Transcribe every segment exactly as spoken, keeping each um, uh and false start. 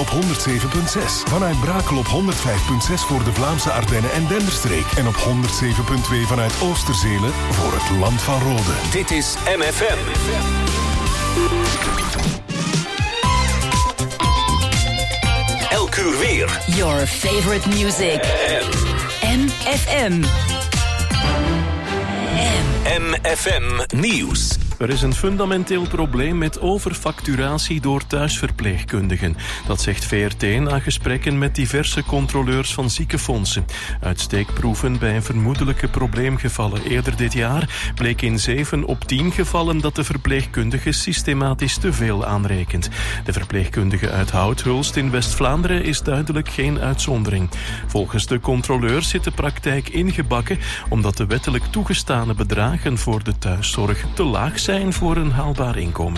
op honderd zeven komma zes. Vanuit Brakel op honderd vijf komma zes voor de Vlaamse Ardennen en Denderstreek. En op honderd zeven komma twee vanuit Oosterzelen voor het Land van Rode. Dit is M F M. Elk uur weer. Your favorite music. M F M. M F M Nieuws. Er is een fundamenteel probleem met overfacturatie door thuisverpleegkundigen. Dat zegt V R T na gesprekken met diverse controleurs van ziekenfondsen. Uit steekproeven bij vermoedelijke probleemgevallen eerder dit jaar bleek in zeven op tien gevallen dat de verpleegkundige systematisch te veel aanrekent. De verpleegkundige uit Houthulst in West-Vlaanderen is duidelijk geen uitzondering. Volgens de controleurs zit de praktijk ingebakken omdat de wettelijk toegestane bedragen voor de thuiszorg te laag zijn voor een haalbaar inkomen.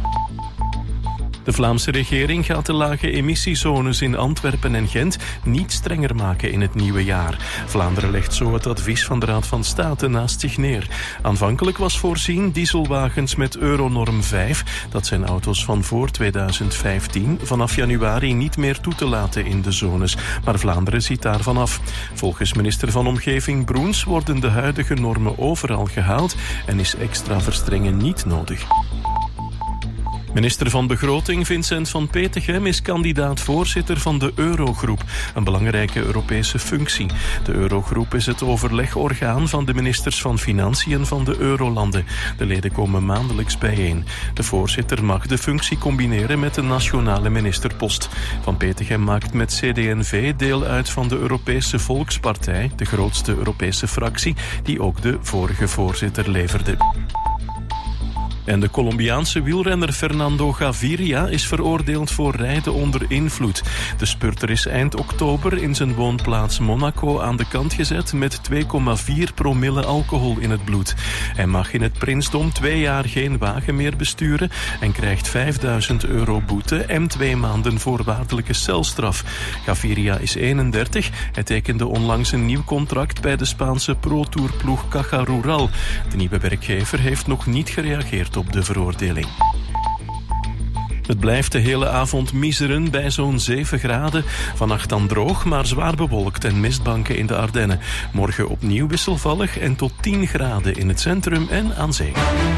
De Vlaamse regering gaat de lage emissiezones in Antwerpen en Gent niet strenger maken in het nieuwe jaar. Vlaanderen legt zo het advies van de Raad van State naast zich neer. Aanvankelijk was voorzien dieselwagens met Euronorm vijf, dat zijn auto's van voor tweeduizend vijftien, vanaf januari niet meer toe te laten in de zones. Maar Vlaanderen ziet daarvan af. Volgens minister van Omgeving Broens worden de huidige normen overal gehaald en is extra verstrengen niet nodig. Minister van Begroting Vincent van Petegem is kandidaat-voorzitter van de Eurogroep, een belangrijke Europese functie. De Eurogroep is het overlegorgaan van de ministers van Financiën van de Eurolanden. De leden komen maandelijks bijeen. De voorzitter mag de functie combineren met de nationale ministerpost. Van Petegem maakt met C D en V deel uit van de Europese Volkspartij, de grootste Europese fractie, die ook de vorige voorzitter leverde. En de Colombiaanse wielrenner Fernando Gaviria is veroordeeld voor rijden onder invloed. De spurter is eind oktober in zijn woonplaats Monaco aan de kant gezet met twee komma vier promille alcohol in het bloed. Hij mag in het prinsdom twee jaar geen wagen meer besturen en krijgt vijfduizend euro boete en twee maanden voorwaardelijke celstraf. Gaviria is eenendertig. Hij tekende onlangs een nieuw contract bij de Spaanse pro-tourploeg Caja Rural. De nieuwe werkgever heeft nog niet gereageerd op de veroordeling. Het blijft de hele avond miseren bij zo'n zeven graden. Vannacht dan droog, maar zwaar bewolkt en mistbanken in de Ardennen. Morgen opnieuw wisselvallig en tot tien graden in het centrum en aan zee.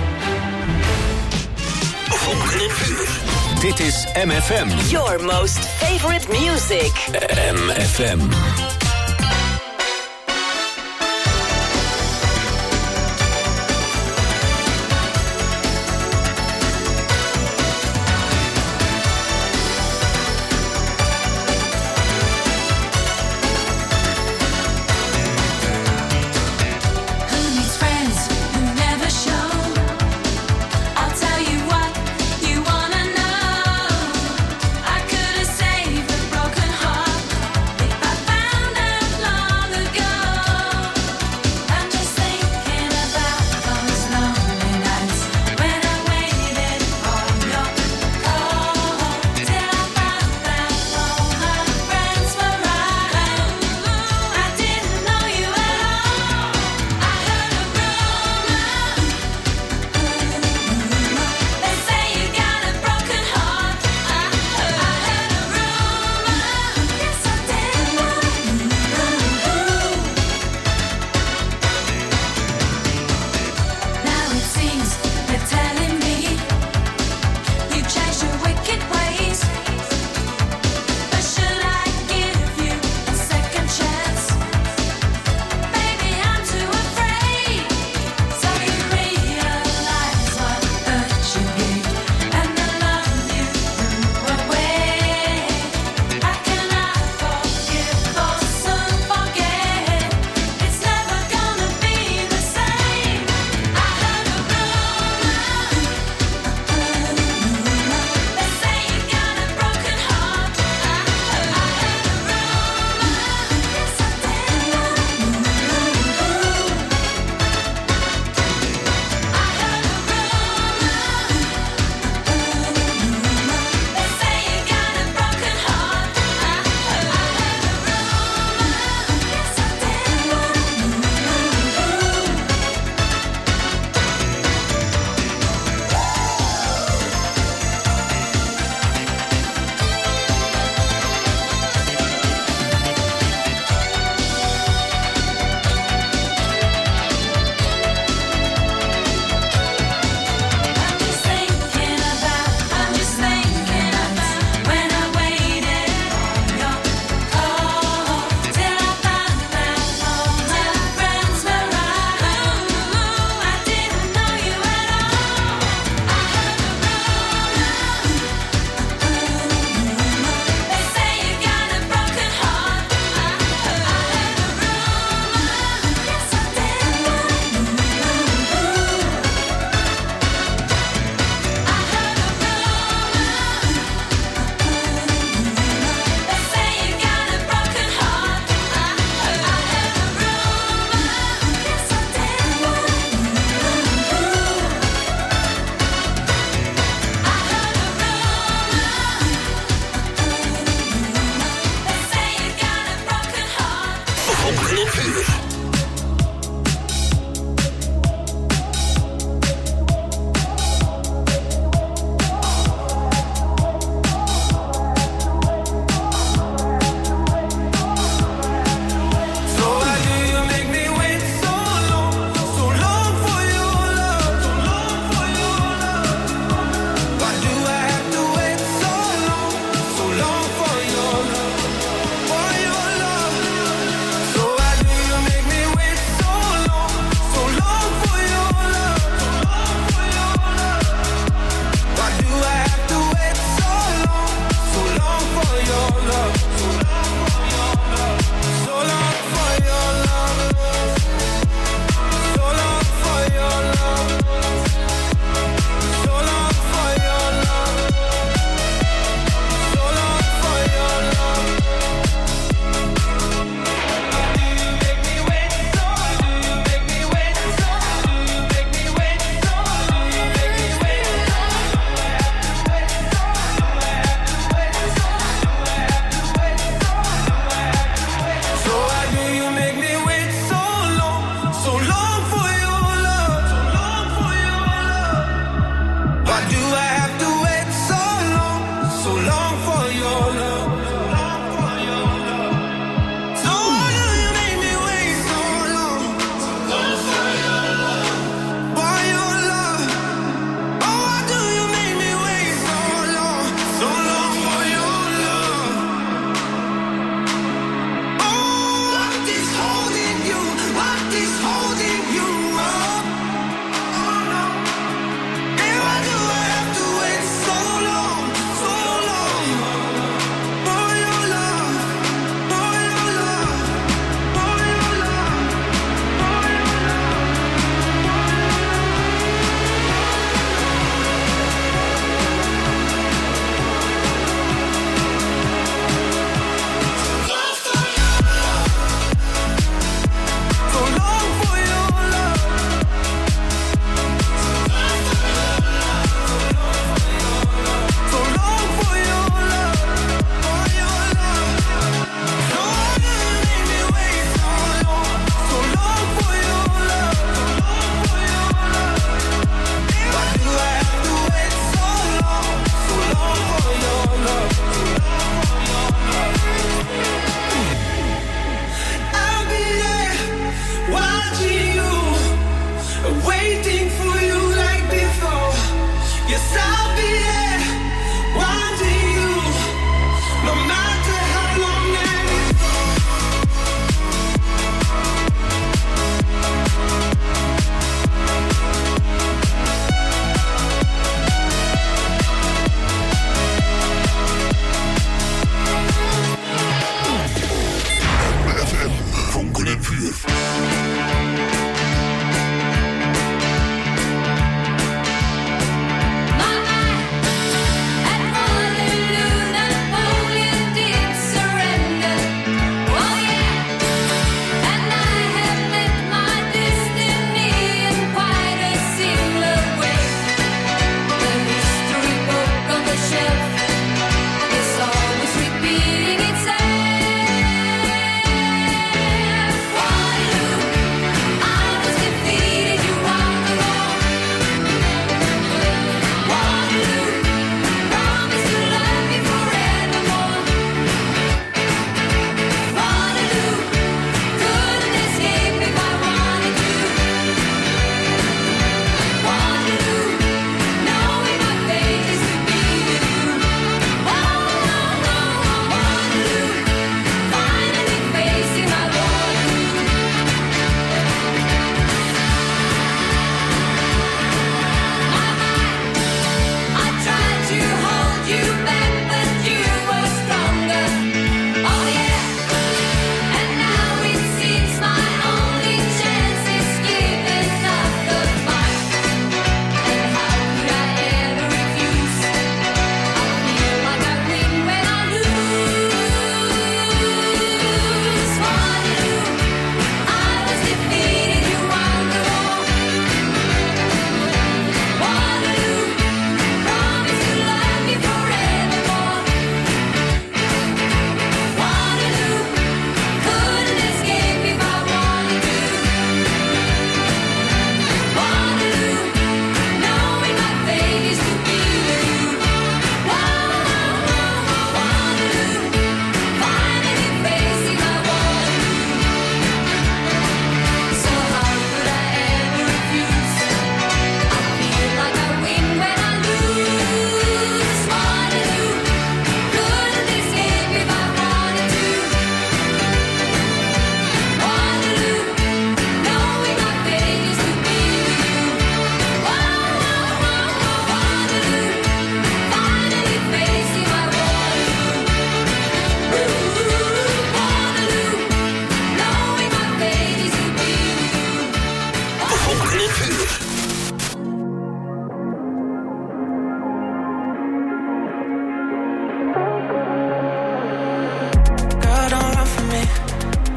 Volgende uur. Dit is M F M. Your most favorite music. M F M. Found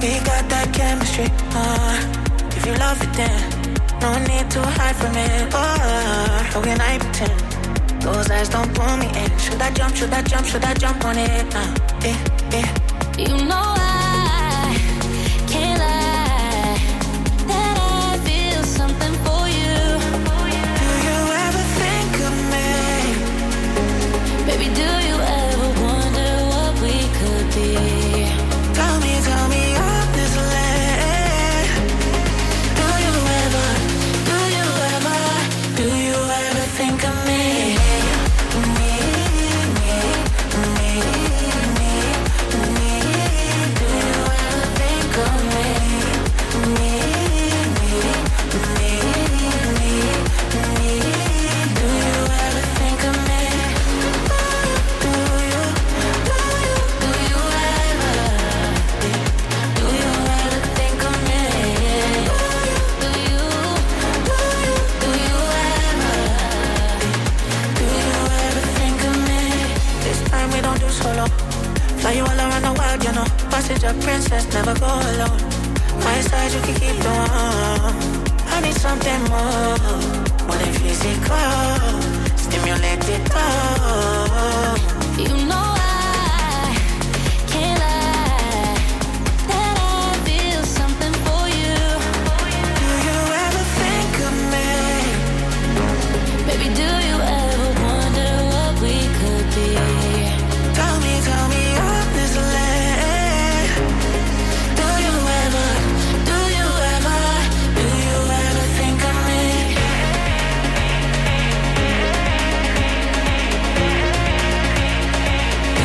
We got that chemistry, uh, if you love it then no need to hide from it, oh, how can I pretend? Those eyes don't pull me in. Should I jump, should I jump, should I jump on it now? Eh, eh. You know I can't lie that I feel something for you. Do you ever think of me? Baby, do you ever wonder what we could be? Tell me, tell me honestly. Do you ever, do you ever, do you ever think of me? Fly you all around the world, you know. Passage of princess, never go alone. My side, you can keep the one. I need something more, more than physical. Stimulate it all. You know I can't lie that I feel something for you. Do you ever think of me? Baby, do you ever wonder what we could be? Tell me, tell me honestly. Do you ever, do you ever, do you ever think of me? Do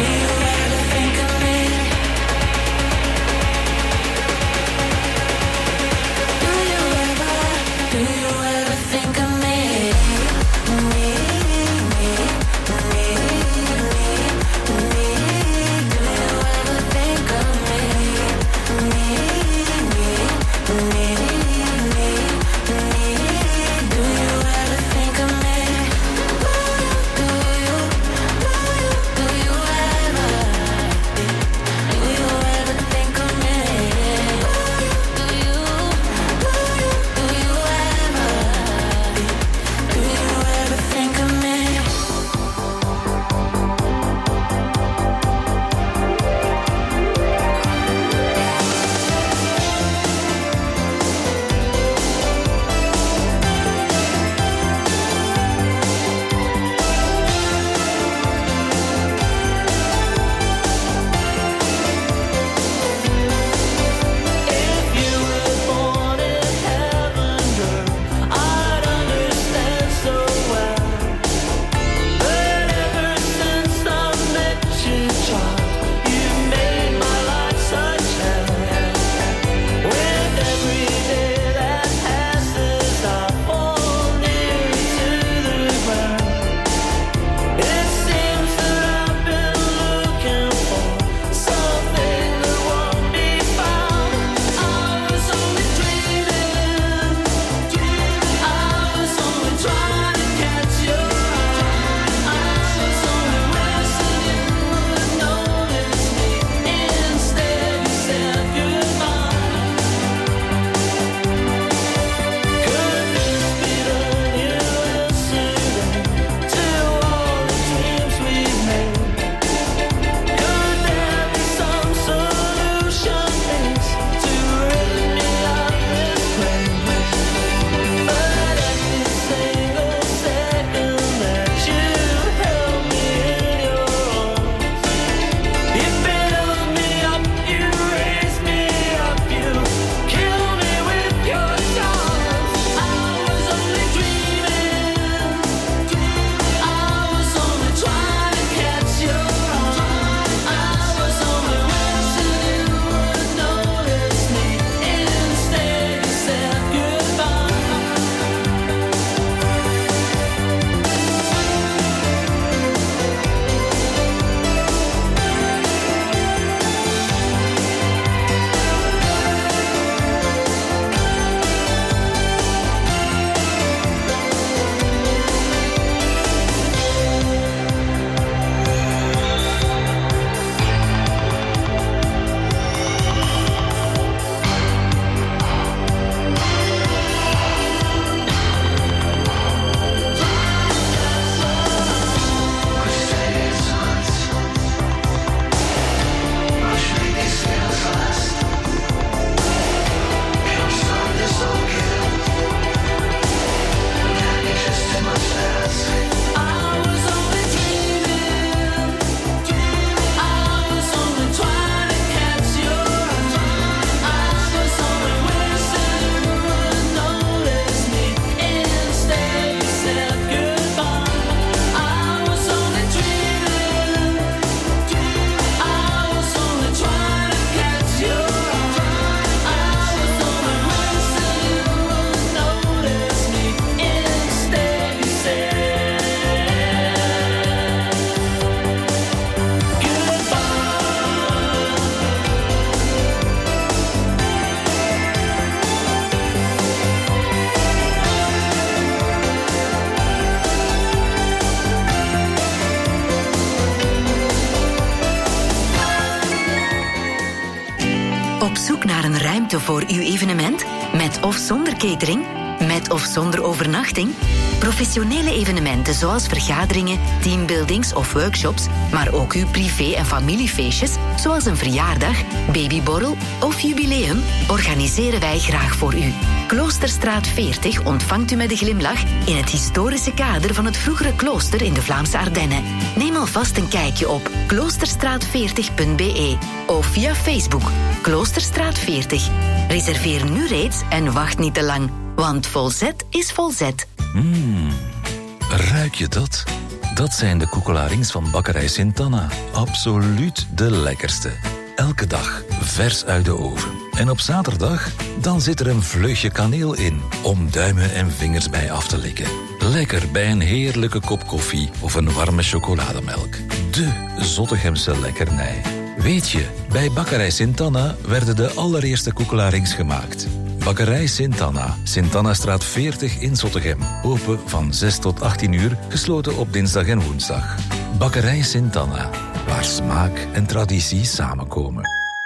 Op zoek naar een ruimte voor uw evenement? Met of zonder catering? Met of zonder overnachting? Professionele evenementen zoals vergaderingen, teambuildings of workshops, maar ook uw privé- en familiefeestjes, zoals een verjaardag, babyborrel of jubileum, organiseren wij graag voor u. Kloosterstraat veertig ontvangt u met een glimlach in het historische kader van het vroegere klooster in de Vlaamse Ardennen. Neem alvast een kijkje op kloosterstraat veertig punt b e of via Facebook Kloosterstraat veertig. Reserveer nu reeds en wacht niet te lang, want volzet is volzet. Mmm, ruik je dat? Dat zijn de koekelarings van bakkerij Sint-Anna. Absoluut de lekkerste. Elke dag vers uit de oven. En op zaterdag, dan zit er een vleugje kaneel in, om duimen en vingers bij af te likken. Lekker bij een heerlijke kop koffie of een warme chocolademelk. De Zottegemse lekkernij. Weet je, bij bakkerij Sint-Anna werden de allereerste koekelarings gemaakt. Bakkerij Sint-Anna, Sint-Annastraat veertig in Zottegem. Open van zes tot achttien uur, gesloten op dinsdag en woensdag. Bakkerij Sint-Anna, waar smaak en traditie samenkomen.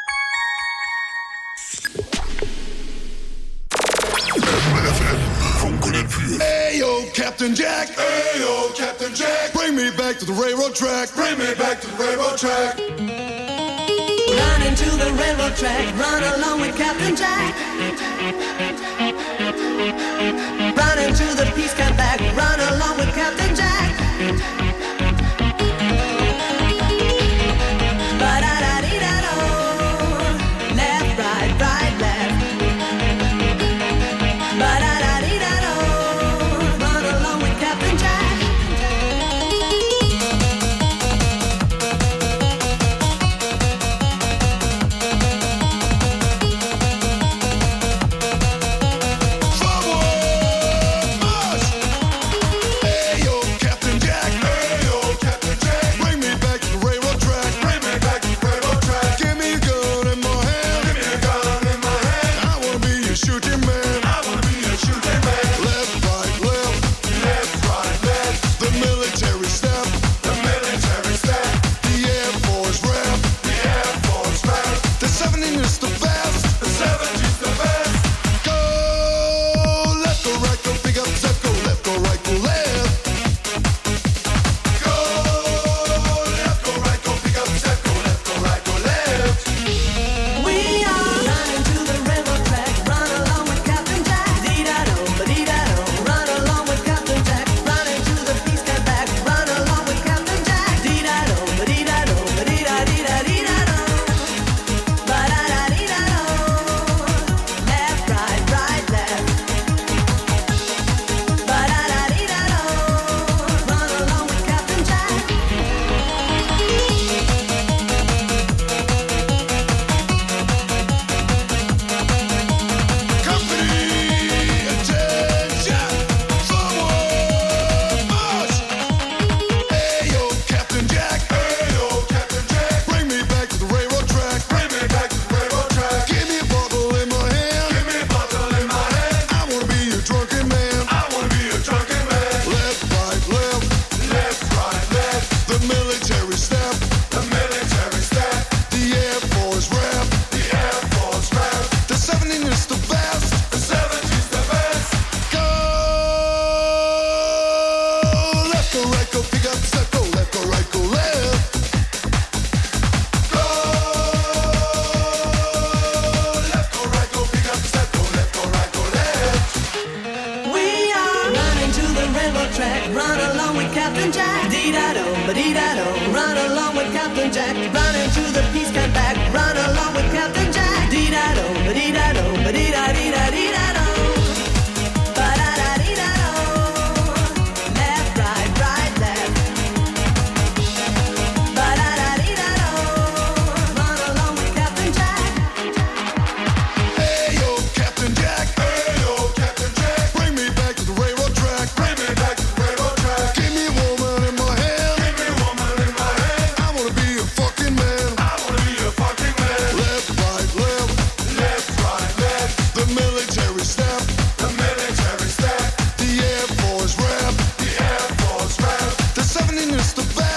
Hey yo, Captain Jack. Hey yo, Captain Jack. Bring me back to the railroad track. Bring me back to the railroad track. Run into the railroad track. Run along with Captain Jack. Run into the peace camp back. Run along with Captain Jack. Ba-da-da-dee-da-do. Left, right, right, left. Ba-da-da-dee-da-do. Run along with Captain Jack.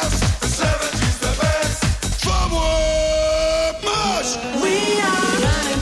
We are running.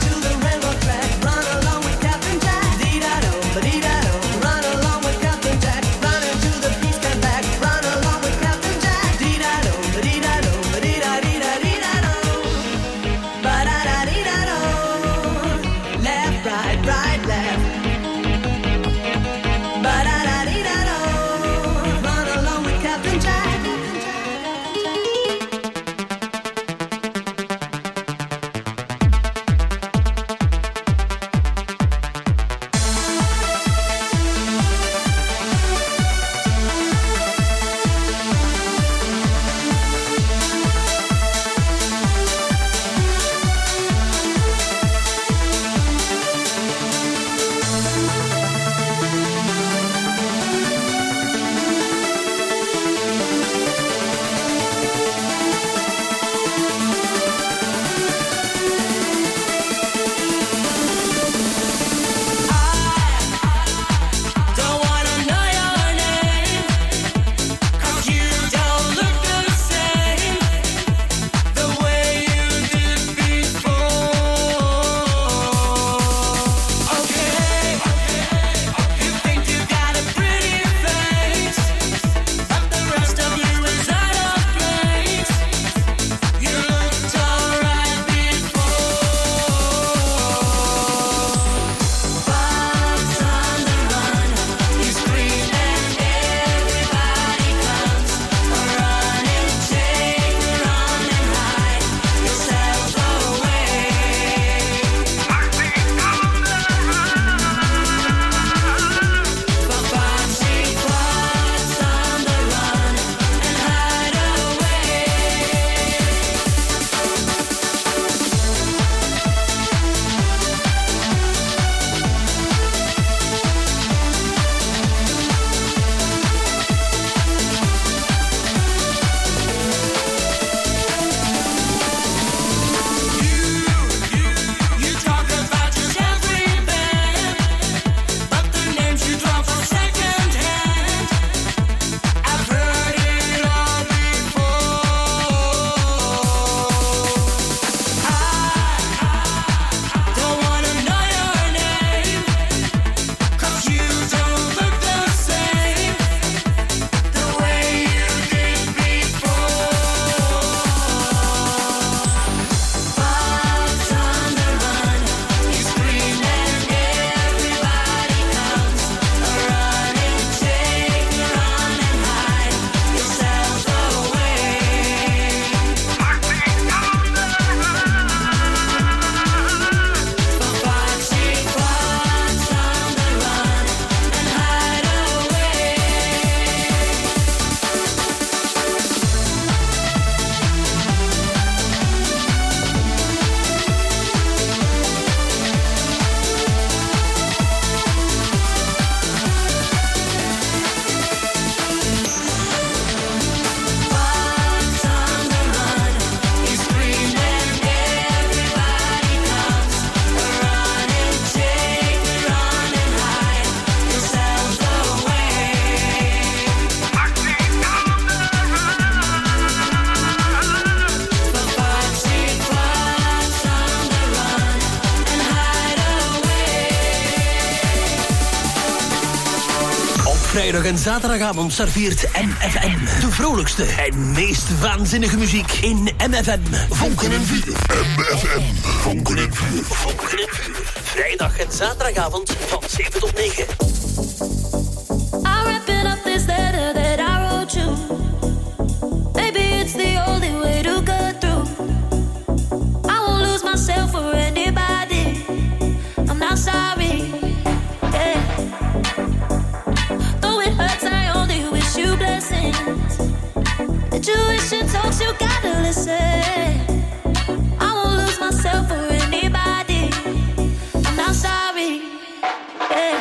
vrijdag en zaterdagavond serveert M F M de vrolijkste en meest waanzinnige muziek in M F M. Vonken en vuur. M F M. Vonken en vuur. Vonken en vuur. Vrijdag en zaterdagavond van zeven tot negen. I'm wrapping up this letter that I wrote you. Maybe it's the only way to get through. I won't lose myself for anybody. I'm not sorry. Yeah. Though it hurts, I only wish you blessings. The tuition talks, you gotta listen. I won't lose myself for anybody. I'm not sorry. Yeah.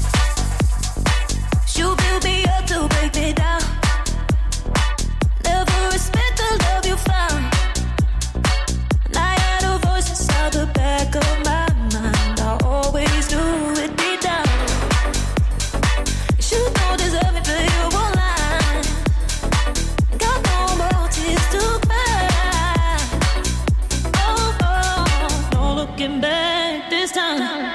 You build me up to break me down. Never respect the love you found. And I had a voice inside the back of my mind. I always knew it deep down. You don't deserve it, but you won't lie. Got no more tears to cry. Oh, oh, no looking back this time.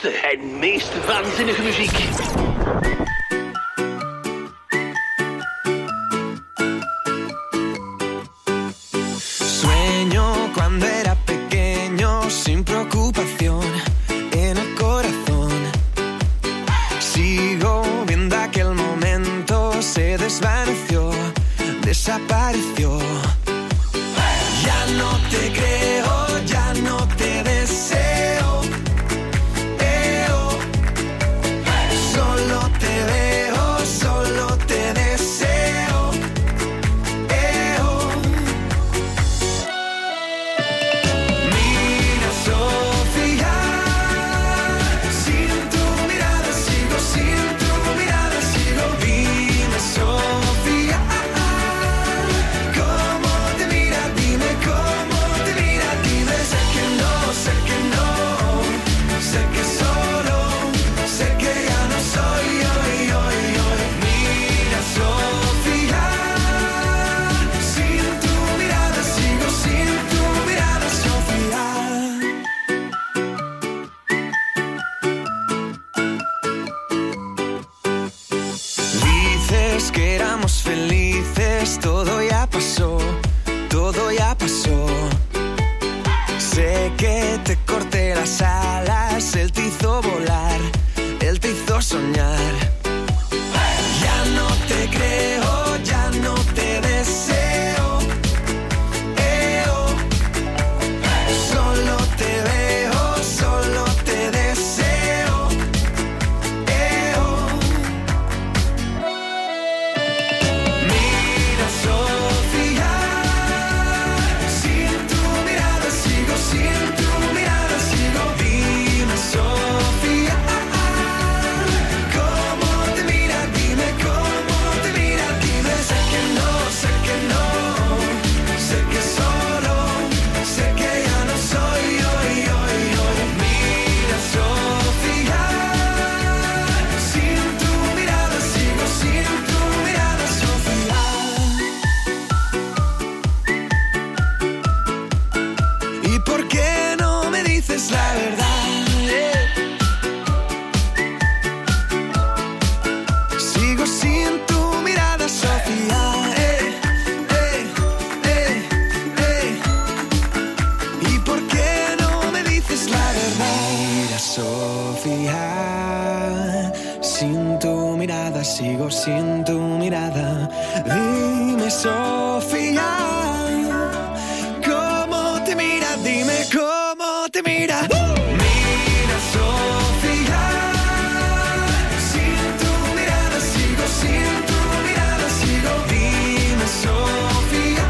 vrolijkste en meest waanzinnige muziek. Sueño cuando era pequeño, sin preocupación en el corazón. Sigo viendo aquel momento, se desvaneció, desapareció. Ya no te creo, ya no te deseo. Eo. Solo te veo, solo te deseo. Eo. Mira, Sofía, sin tu mirada sigo, sin tu mirada sigo. Dime, Sofía, cómo te mira, dime cómo te mira, dime. Sé que no, sé que no, sé que solo, sé que ya no soy hoy, hoy, hoy. Mira, Sofía, sin tu mirada sigo, sin tu mirada, Sofía. Dices que éramos felices, todo ya pasó, todo ya pasó. Sé que te corté las alas, él te hizo volar, él te hizo soñar. Ya no te creo, ya no te deseo. Eo. Solo te veo, solo te deseo. Eo. Mira, Sofía, sin tu mirada sigo, sin tu mirada sigo. Dime, Sofía, cómo te mira, dime cómo te mira, dime. Sé que no, sé que no, sé que solo, sé que ya no soy hoy, hoy, hoy. Mira, Sofía, sin tu mirada sigo, sin tu mirada, Sofía. ¿Y por qué no me dices la verdad? Eh. Sigo sin tu mirada, Sofía. Eh, eh, eh, eh. ¿Y por qué no me dices la verdad? Mira, Sofía, sin tu mirada sigo, sin tu mirada. Dime, Sofía, cómo te mira, dime cómo te mira. Mira, Sofía, sin tu mirada sigo, sin tu mirada sigo. Dime, Sofía,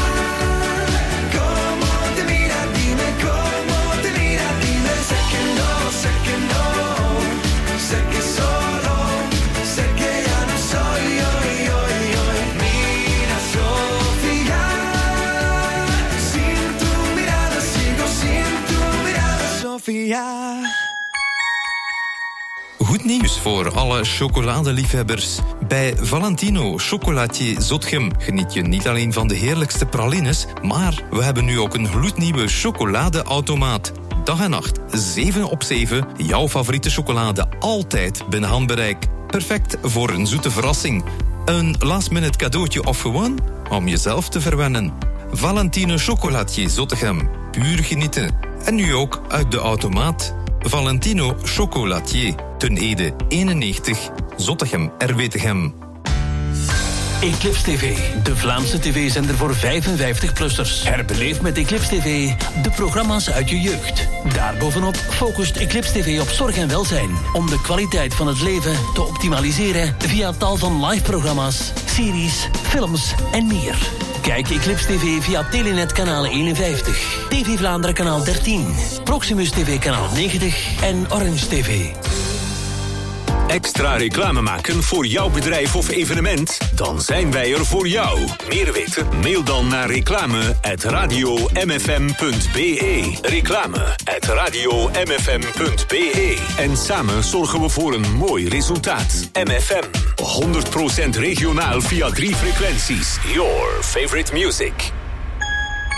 cómo te mira, dime cómo te mira, dime. Sé que no, sé que no, sé que solo, sé que ya no soy hoy, hoy, hoy. Mira, Sofía, sin tu mirada sigo, sin tu mirada, Sofía. Goed nieuws voor alle chocoladeliefhebbers. Bij Valentino Chocolatier Zotgem geniet je niet alleen van de heerlijkste pralines, maar we hebben nu ook een gloednieuwe chocoladeautomaat. Dag en nacht, zeven op zeven, jouw favoriete chocolade altijd binnen handbereik. Perfect voor een zoete verrassing. Een last-minute cadeautje of gewoon om jezelf te verwennen. Valentino Chocolatier Zottegem. Puur genieten. En nu ook uit de automaat. Valentino Chocolatier. Ten Ede eenennegentig. Zottegem R W Tegem. Eclipse T V, de Vlaamse tv-zender voor vijfenvijftig-plussers. Herbeleef met Eclipse T V de programma's uit je jeugd. Daarbovenop focust Eclipse T V op zorg en welzijn. Om de kwaliteit van het leven te optimaliseren via tal van live-programma's, series, films en meer. Kijk Eclipse T V via Telenet kanaal eenenvijftig, T V Vlaanderen kanaal dertien, Proximus T V kanaal negentig en Orange T V. Extra reclame maken voor jouw bedrijf of evenement? Dan zijn wij er voor jou. Meer weten? Mail dan naar reclame at radio m f m punt b e. Reclame at radio m f m punt b e. En samen zorgen we voor een mooi resultaat. M F M, honderd procent regionaal via drie frequenties. Your favorite music.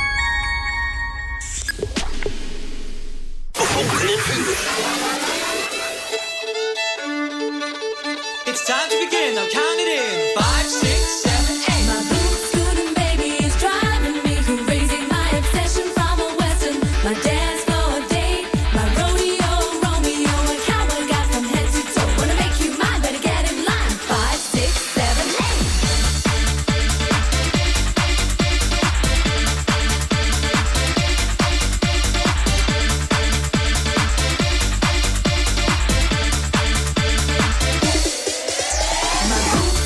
Vonken en vuur. it's time to begin. I'll count it in. Five, six, seven, eight. My boots good and baby is driving me crazy. My obsession from a western. My dance floor date. My rodeo Romeo. A cowboy got from head to toe. Wanna make you mine, better get in line. Five, six, seven, eight. My boots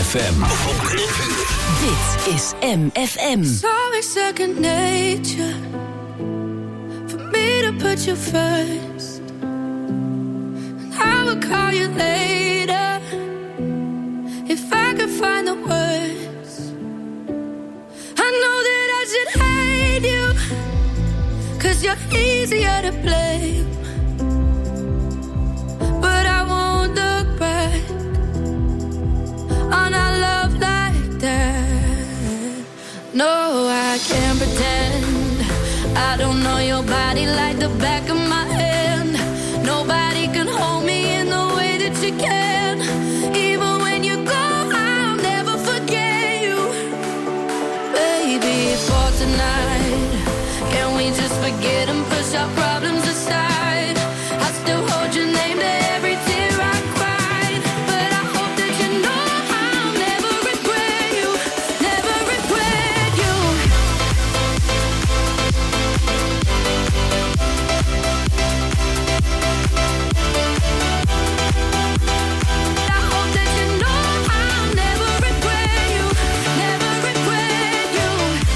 F M. Dit is M F M. Sorry, second nature. For me to put you first. And I will call you later. If I could find the words. I know that I should hate you. Cause you're easier to blame. But I won't look back on our love like that. No, I can't pretend I don't know your body like the back of my hand. Nobody can hold me in the way that you can. Even when you go, I'll never forget you. Baby, for tonight, can we just forget and push our problems aside? I still hold your name to every tear I cried. But I hope that you know I'll never regret you. Never regret you. I hope that you know I'll never regret you. Never regret you.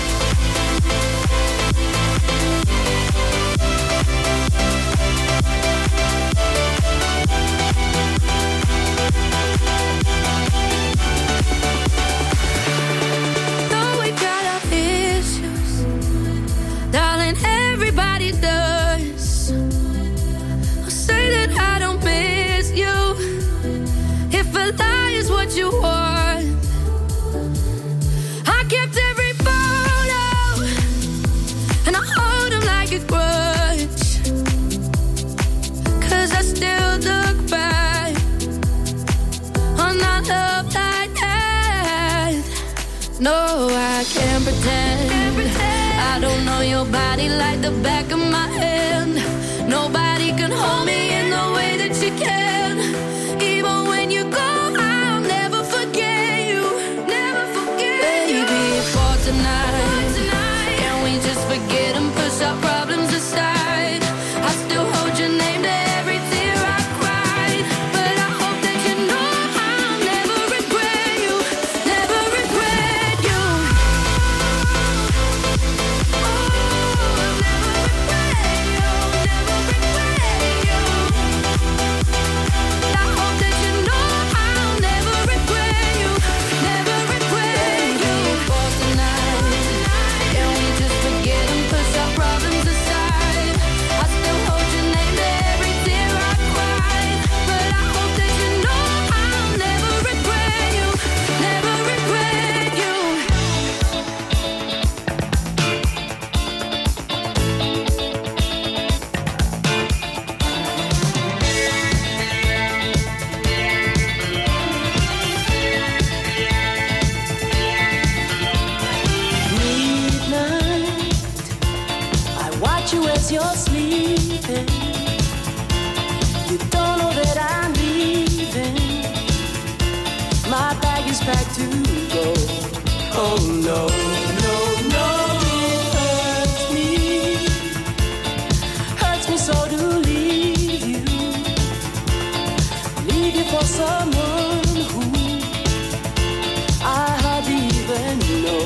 Though we got our issues, darling, everybody does. I'll say that I don't miss you. If a lie is what you want, I kept every photo and I hold them like a grudge. Cause I still look back on our love like that. No, I can't pretend I don't know your body like the back of my hand. Nobody can hold me in the way that you can. Even when you go, I'll never forget you. Never forget you. Baby, for tonight, can we just forget and push our problems aside? I still hold your name to every tear I cried. But I hope that you know I'll never regret you. Never regret you. Oh, I'll never regret you. Never regret you. I hope that you know I'll never regret you. Never regret you. For tonight, can we just forget and push our problems aside? I still hold your name to every tear I cried. But I hope that you know I'll never regret you. Never regret you. Midnight, I watch you as you're sleeping. You don't know that I'm leaving. My bag is packed to go. Oh no, no, no, it hurts me. Hurts me so to leave you. Leave you for someone who I hardly even know.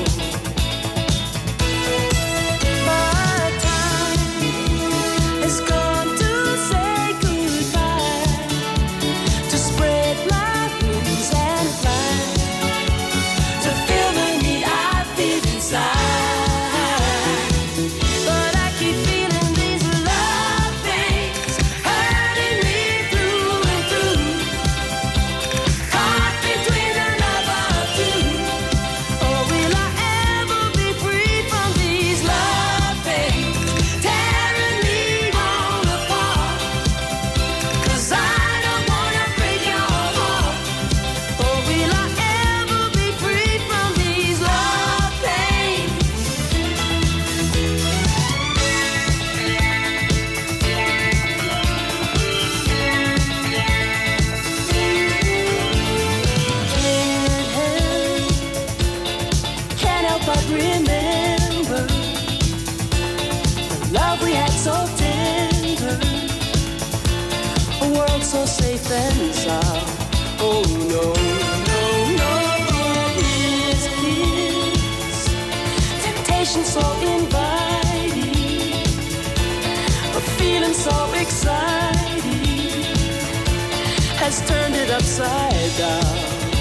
But time has come to say goodbye, to spread my wings and fly, to feel the need I feel inside. But I keep feeling these love pains hurting me through and through. Caught between the love of two. Oh, will I ever be free from these love pains tearing me all apart? 'Cause I don't wanna break your heart. Oh, will I ever be free from these love pains? Can't help, can't help but remember the love we had so tender, a world so safe and sound. Oh no, no, no, no. location so inviting, a feeling so exciting has turned it upside down.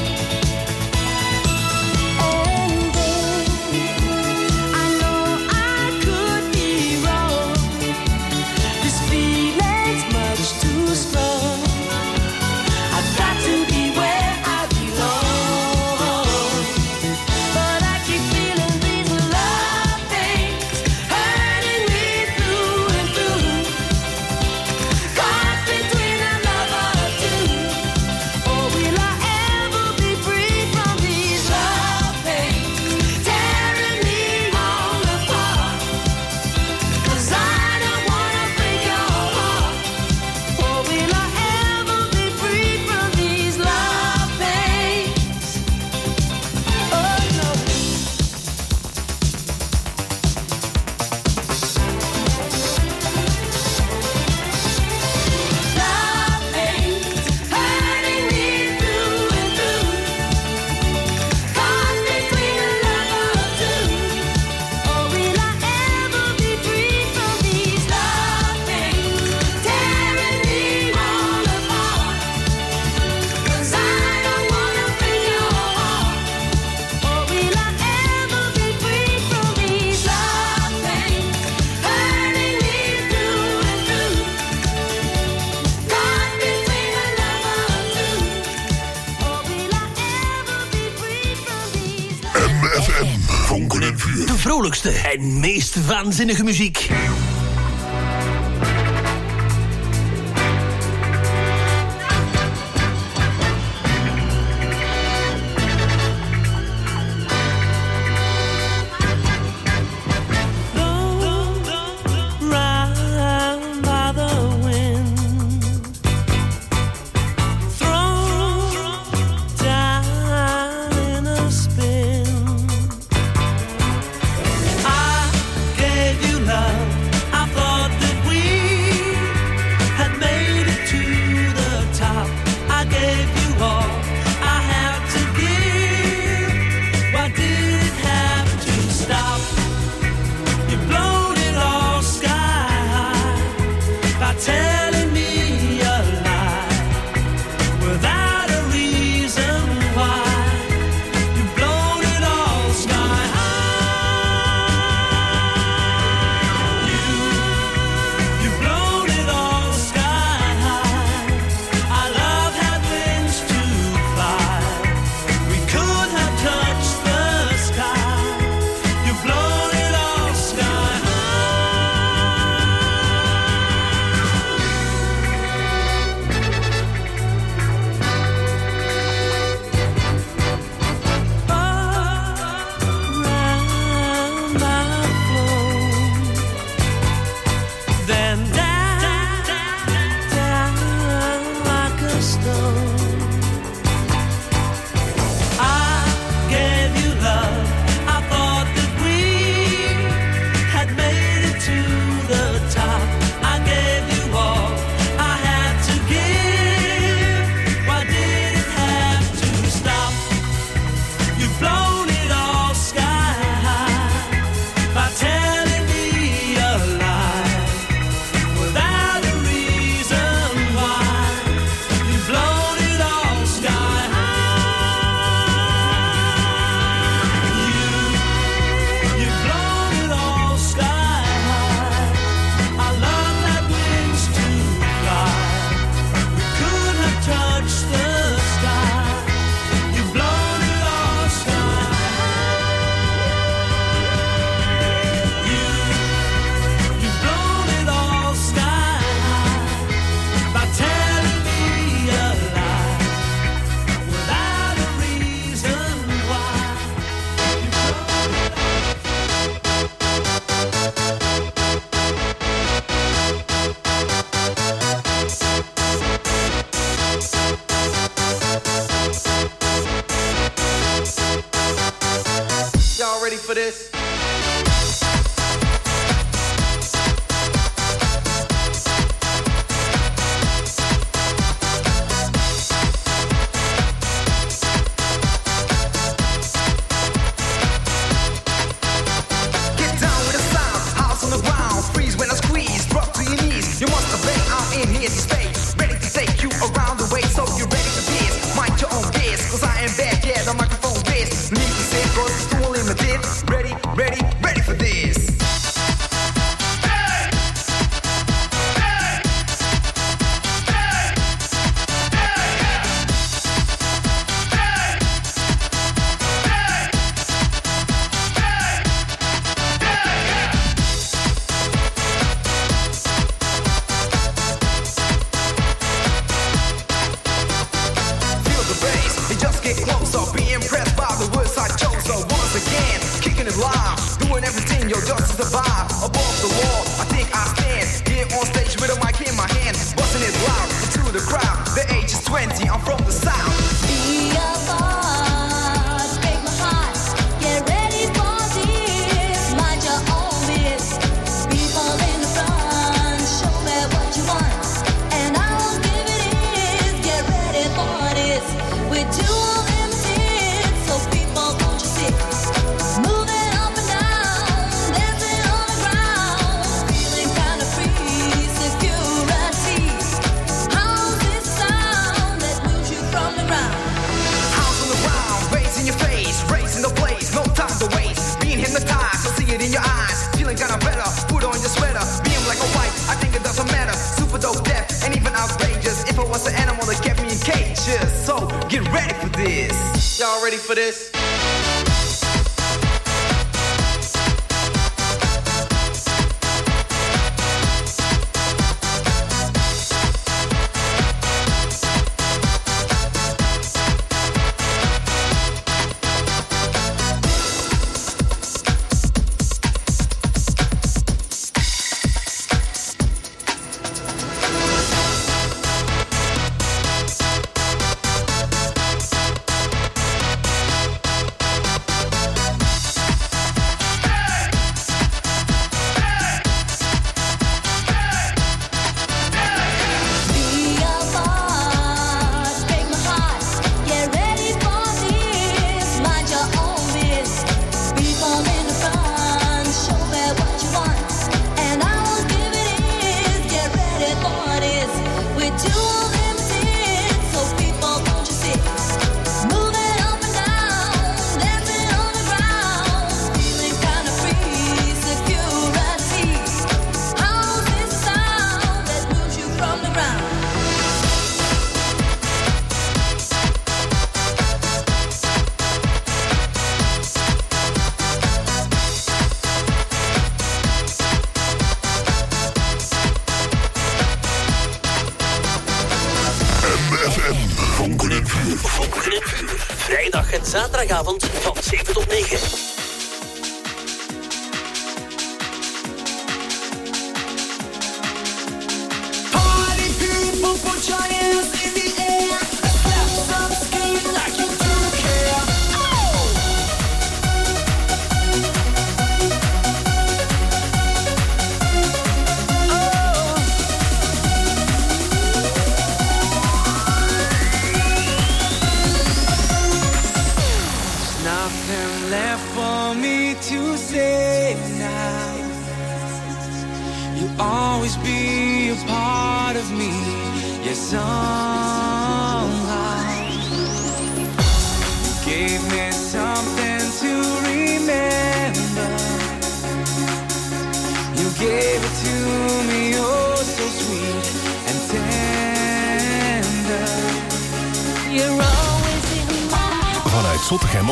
And then I know I could be wrong. This feeling's much too strong. I've got to be where I belong, but I keep feeling these love things hurting me through and through. Caught between a love or two. Oh, will I ever be free from these love things tearing me all apart? 'Cause I don't wanna break your heart. Oh, will I ever be free from these love things? Oh no. Love things hurting me through and through. Caught between a love or two. Oh, will I ever be free from these love things tearing me all apart? 'Cause I don't wanna break your heart. Oh, will I ever be free from these love things hurting me through and through? Caught between a love or two. Oh, will I ever be free from these love? M F M, vonken en vuur. De vrolijkste en meest waanzinnige muziek. Round by the wind, thrown down in a spin. I gave you love. I thought that we had made it to the top. I gave you all I had to give. Why did it have to stop? You've blown it all sky high by telling me a lie without a reason why. You've blown it all sky high. You, you've blown it all sky high. Our love had wings to fly. We could have touched the sky. You've blown it all sky around my flow, then down, down like a stone. I gave you love. I thought that we had made it to the top. I gave you all I had to give. Why did it have to stop? You've blown it all sky high by telling me a lie without a reason why. You've blown it all sky high. You, you've blown it all sky high. Our love had wings to fly. We could have touched the sky. You've blown it all sky high. You, you've blown it all sky high by telling me a lie without a reason why. Y'all ready for this? so be impressed by the words I chose. So once again, kicking it live, doing everything, yo, just to survive. Above the law, I think I stand here on stage with a mic in my hand, busting it loud into the crowd. The age is twenty, I'm from the south. Be a boss, break my heart. Get ready for this. Mind your own biz. People in the front, show me what you want, and I will give it is. Get ready for this. We're too limited, so people won't you sit, moving up and down, dancing on the ground, feeling kind of free. Security, how's this sound that moves you from the ground? House on the ground, raising your face, raising the blaze, no time to waste. Being hypnotized, I see it in your eyes. Feeling kinda better, put on your sweater. Being black or white, I think it doesn't matter. Super dope, deaf, and even outrageous. If I was an animal that kept me in cages. So, get ready for this. Y'all ready for this? Be a boss, break my heart. Get ready for this. Mind your own biz. People in the front, show me what you want, and I will give it is. Get ready for this. We're too limited, so people won't you sit, moving up and down, dancing on the ground, feeling kind of free. Security, how's this sound that moves you from the ground? M F M, Vonken en Vuur. Vonken en Vuur. Vrijdag en zaterdagavond van zeven tot negen. Party people, put your hands in the air. Slap some skin like you do care. Oh! Nothing left for me to say now. You'll always be a part of me, yes, somehow. You gave me something to remember. You gave it to me, oh, so sweet and tender. You're always in my Vanuit Zottegem op